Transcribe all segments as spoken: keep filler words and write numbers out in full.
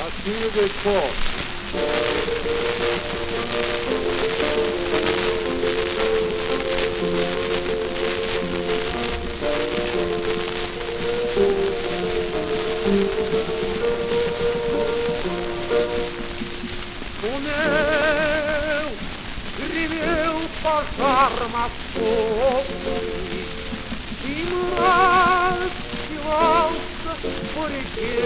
Откидывай пол. Шумел, гремел пожар московский, и мрак стилался по реке,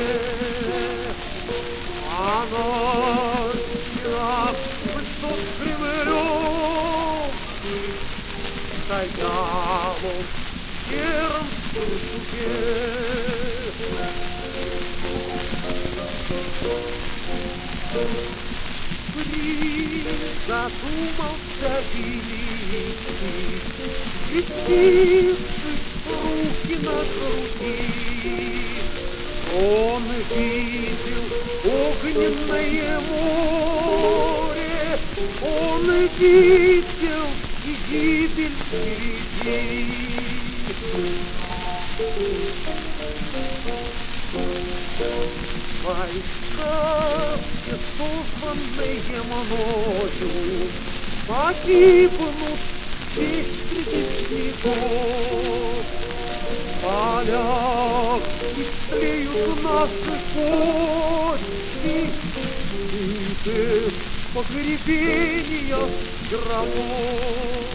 а на стенах высот Кремлевский стоял он в сером сюртуке. Задумался великий, крестивший руки на груди. Он видел огненное море, он видел и гибель впереди. Войска, все созванные мною, погибнут здесь среди снегов. В полях истлеют наши кости, скрытых погребения гробов.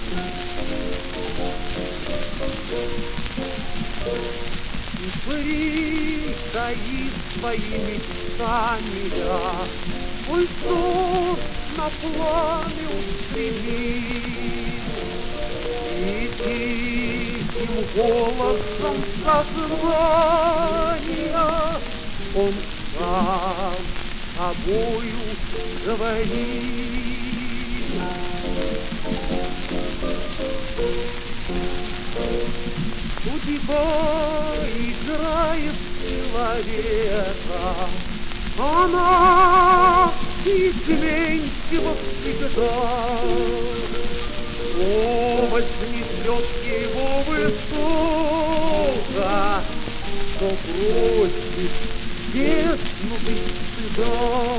Притаив своими мечтами я свой сон на пламя устремил, и тихим голосом сознания он сам с собою говорит. Судьба играет человека, она изменчива всегда. То вознесет его высоко, то бросит бездну без стыда.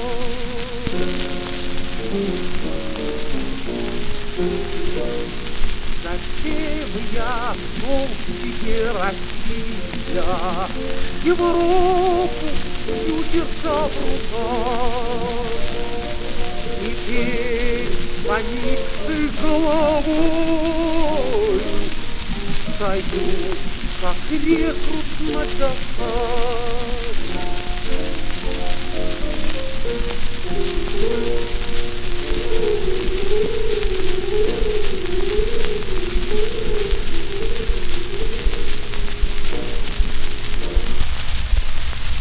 Затем я шел к тебе, Россия, Европу всю держа в руках. Теперь поникшей головой стою, как рекрут на доске.